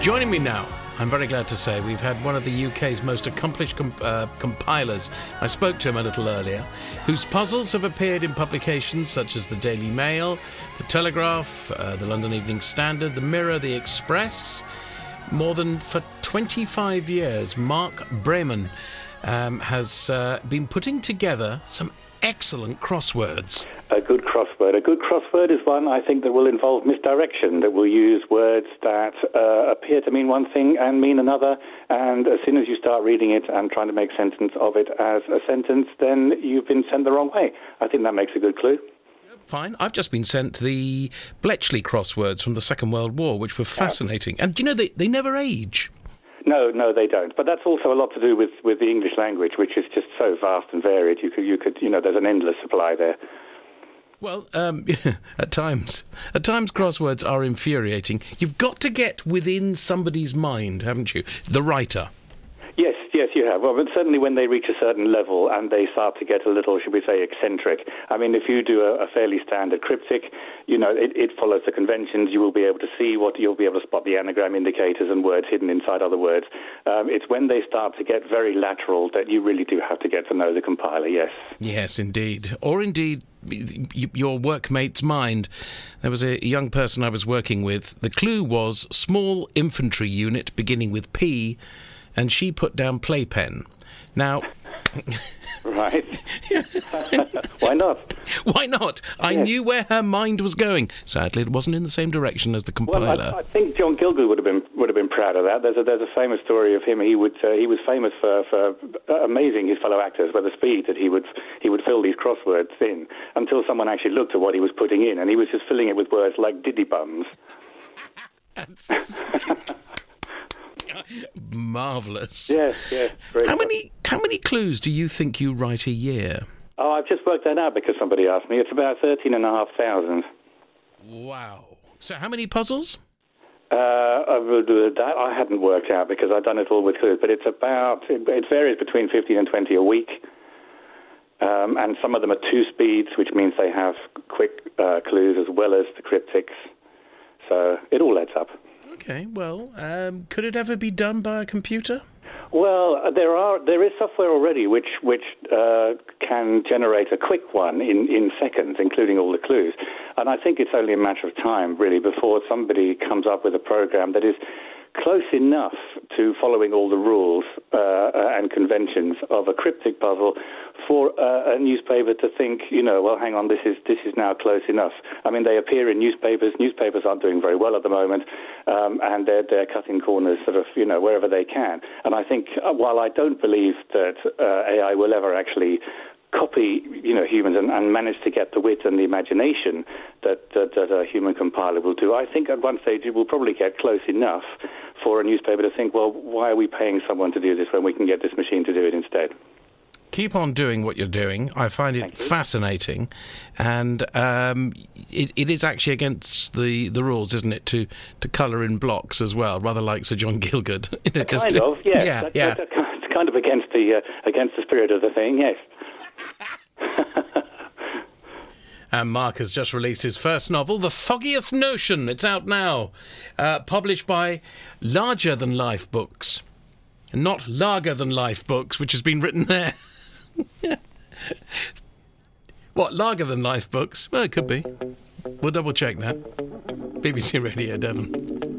Joining me now, I'm very glad to say, we've had one of the UK's most accomplished compilers. I spoke to him a little earlier, whose puzzles have appeared in publications such as the Daily Mail, the Telegraph, the London Evening Standard, the Mirror, the Express. More than for 25 years, Mark Bremen has been putting together some excellent crosswords. A good crossword. A good crossword is one, I think, that will involve misdirection, that will use words that appear to mean one thing and mean another, and as soon as you start reading it and trying to make sense of it as a sentence, then you've been sent the wrong way. I think that makes a good clue. Fine. I've just been sent the Bletchley crosswords from the Second World War, which were fascinating. And, you know, they never age. No, they don't. But that's also a lot to do with the English language, which is just so vast and varied. You could, there's an endless supply there. Well, at times crosswords are infuriating. You've got to get within somebody's mind, haven't you? The writer. Yes, you have. Well, but certainly when they reach a certain level and they start to get a little, should we say, eccentric. I mean, if you do a fairly standard cryptic, it follows the conventions. You will be able to see you'll be able to spot the anagram indicators and words hidden inside other words. It's when they start to get very lateral that you really do have to get to know the compiler, yes. Yes, indeed. Or indeed, your workmate's mind. There was a young person I was working with. The clue was small infantry unit beginning with P, and she put down playpen. Now... Right. Why not? Why not? I knew where her mind was going. Sadly, it wasn't in the same direction as the compiler. Well, I think John Gielgud would have been proud of that. There's a famous story of him. He was famous for amazing his fellow actors by the speed that he would fill these crosswords in until someone actually looked at what he was putting in, and he was just filling it with words like diddy bums. Marvellous. Yes. How many clues do you think you write a year? Oh, I've just worked that out because somebody asked me. It's about 13,500. Wow. So how many puzzles? That I hadn't worked out because I'd done it all with clues, but it varies between 15 and 20 a week. And some of them are 2 speeds, which means they have quick clues as well as the cryptics. So it all adds up. Okay, well, could it ever be done by a computer? Well, there is software already which can generate a quick one in seconds, including all the clues. And I think it's only a matter of time, really, before somebody comes up with a program that is close enough to following all the rules and conventions of a cryptic puzzle for a newspaper to think, well, hang on, this is now close enough. I mean, they appear in newspapers. Newspapers aren't doing very well at the moment, and they're cutting corners sort of, wherever they can. And I think, while I don't believe that AI will ever actually copy, humans and manage to get the wit and the imagination that a human compiler will do, I think at one stage it will probably get close enough for a newspaper to think, well, why are we paying someone to do this when we can get this machine to do it instead? Keep on doing what you're doing. I find it fascinating, and it is actually against the rules, isn't it, to colour in blocks as well, rather like Sir John Gielgud. Kind of, yes. It's kind of against the spirit of the thing, yes. And Mark has just released his first novel, The Foggiest Notion. It's out now, published by Larger Than Life Books, not Lager Than Life Books, which has been written there. What, Lager Than Life Books? Well, it could be. We'll double check that. BBC Radio Devon.